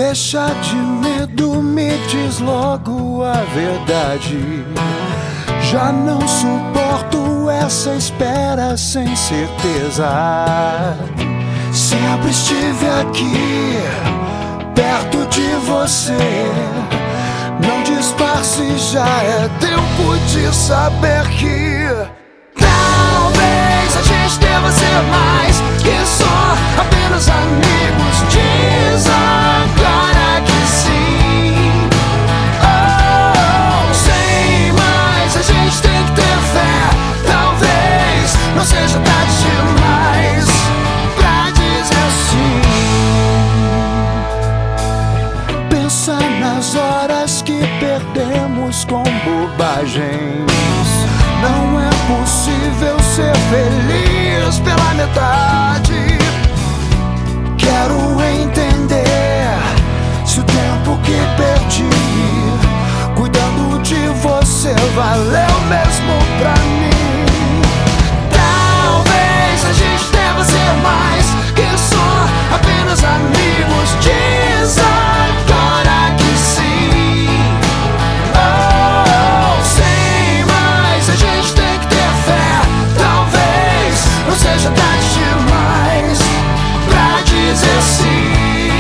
Deixa de medo, me diz logo a verdade. Já não suporto essa espera sem certeza. Sempre estive aqui, perto de você. Não disfarce, já é tempo de saber que talvez a gente deva ser mais que só apenas amigos. Diz agora que sim. Oh, sem mais, a gente tem que ter fé. Talvez não seja tarde demais pra dizer sim. Pensa nas horas que perdemos com bobagens. Não é possível ser feliz pela metade. Quero entender se o tempo que perdi cuidando de você valeu mesmo pra mim. Talvez a gente deva ser mais que só apenas amigos. Diz agora que sim. Oh, sem mais, a gente tem que ter fé. Talvez não seja tarde demais pra dizer sim.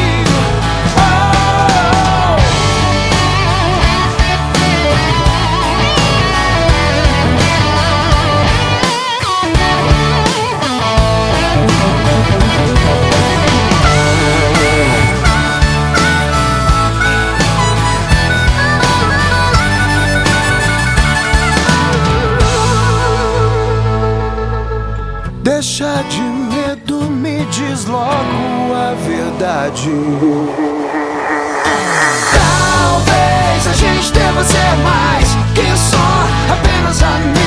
Deixa de medo, me diz logo a verdade. Talvez a gente deva ser mais que só apenas amigos.